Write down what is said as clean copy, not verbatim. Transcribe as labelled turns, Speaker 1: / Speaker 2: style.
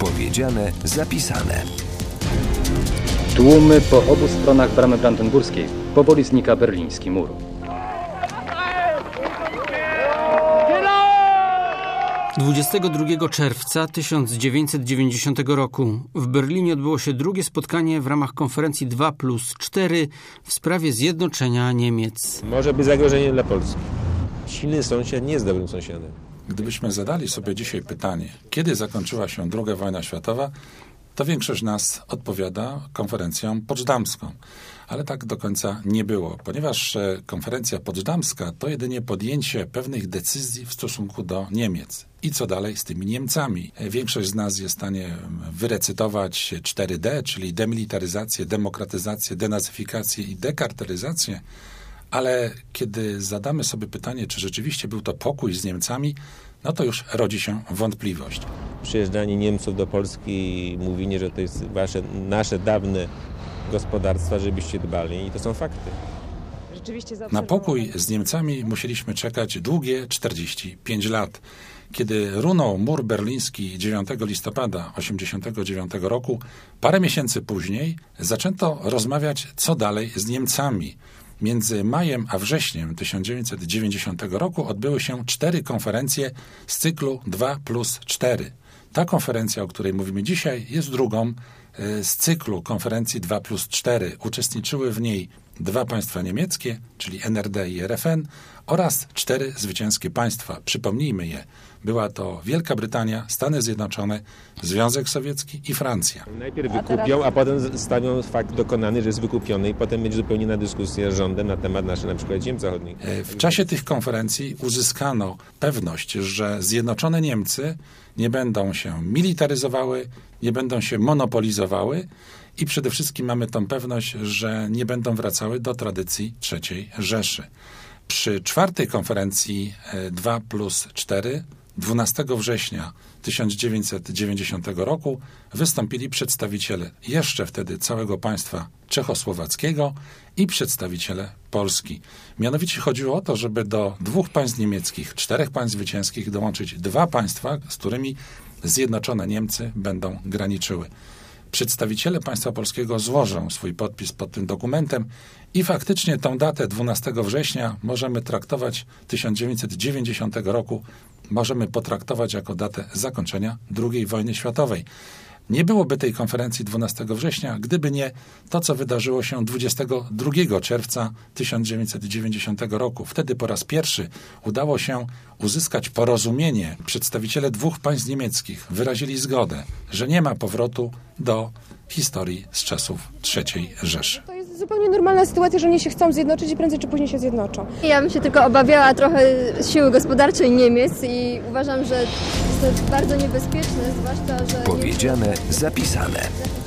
Speaker 1: Powiedziane, zapisane.
Speaker 2: Tłumy po obu stronach bramy brandenburskiej. Powoli znika berliński mur.
Speaker 3: Dwudziestego 22 czerwca 1990 roku w Berlinie odbyło się drugie spotkanie w ramach konferencji 2+4 w sprawie zjednoczenia Niemiec.
Speaker 4: Może być zagrożeniem dla Polski. Silny sąsiad nie jest dobrym sąsiadem.
Speaker 5: Gdybyśmy zadali sobie dzisiaj pytanie, kiedy zakończyła się II wojna światowa, to większość nas odpowiada konferencją poczdamską. Ale tak do końca nie było, ponieważ konferencja poczdamska to jedynie podjęcie pewnych decyzji w stosunku do Niemiec. I co dalej z tymi Niemcami? Większość z nas jest w stanie wyrecytować 4D, czyli demilitaryzację, demokratyzację, denazyfikację i dekarteryzację, ale kiedy zadamy sobie pytanie, czy rzeczywiście był to pokój z Niemcami, no to już rodzi się wątpliwość.
Speaker 4: Przyjeżdżanie Niemców do Polski i mówienie, że to jest nasze dawne gospodarstwa, żebyście dbali, i to są fakty.
Speaker 5: Na pokój z Niemcami musieliśmy czekać długie 45 lat. Kiedy runął mur berliński 9 listopada 1989 roku, parę miesięcy później zaczęto rozmawiać, co dalej z Niemcami. Między majem a wrześniem 1990 roku odbyły się 4 konferencje z cyklu 2+4. Ta konferencja, o której mówimy dzisiaj, jest drugą z cyklu konferencji 2+4. Uczestniczyły w niej 2 państwa niemieckie, czyli NRD i RFN, oraz 4 zwycięskie państwa. Przypomnijmy je. Była to Wielka Brytania, Stany Zjednoczone, Związek Sowiecki i Francja.
Speaker 4: Najpierw wykupią, a potem stawią fakt dokonany, że jest wykupiony, i potem będzie zupełnie inna dyskusja z rządem na temat na przykład ziem zachodnich.
Speaker 5: W czasie tych konferencji uzyskano pewność, że zjednoczone Niemcy nie będą się militaryzowały, nie będą się monopolizowały i przede wszystkim mamy tą pewność, że nie będą wracały do tradycji III Rzeszy. Przy 4. konferencji 2+4 12 września 1990 roku wystąpili przedstawiciele jeszcze wtedy całego państwa czechosłowackiego i przedstawiciele Polski. Mianowicie chodziło o to, żeby do 2 państw niemieckich, 4 państw zwycięskich dołączyć 2 państwa, z którymi zjednoczone Niemcy będą graniczyły. Przedstawiciele państwa polskiego złożą swój podpis pod tym dokumentem i faktycznie tą datę 12 września możemy traktować 1990 roku, możemy potraktować jako datę zakończenia II wojny światowej. Nie byłoby tej konferencji 12 września, gdyby nie to, co wydarzyło się 22 czerwca 1990 roku. Wtedy po raz pierwszy udało się uzyskać porozumienie. Przedstawiciele 2 państw niemieckich wyrazili zgodę, że nie ma powrotu do historii z czasów III Rzeszy.
Speaker 6: To jest zupełnie normalna sytuacja, że oni się chcą zjednoczyć i prędzej czy później się zjednoczą.
Speaker 7: Ja bym się tylko obawiała trochę siły gospodarczej Niemiec i uważam, że jest to bardzo niebezpieczne, zwłaszcza, że...
Speaker 1: Powiedziane, zapisane.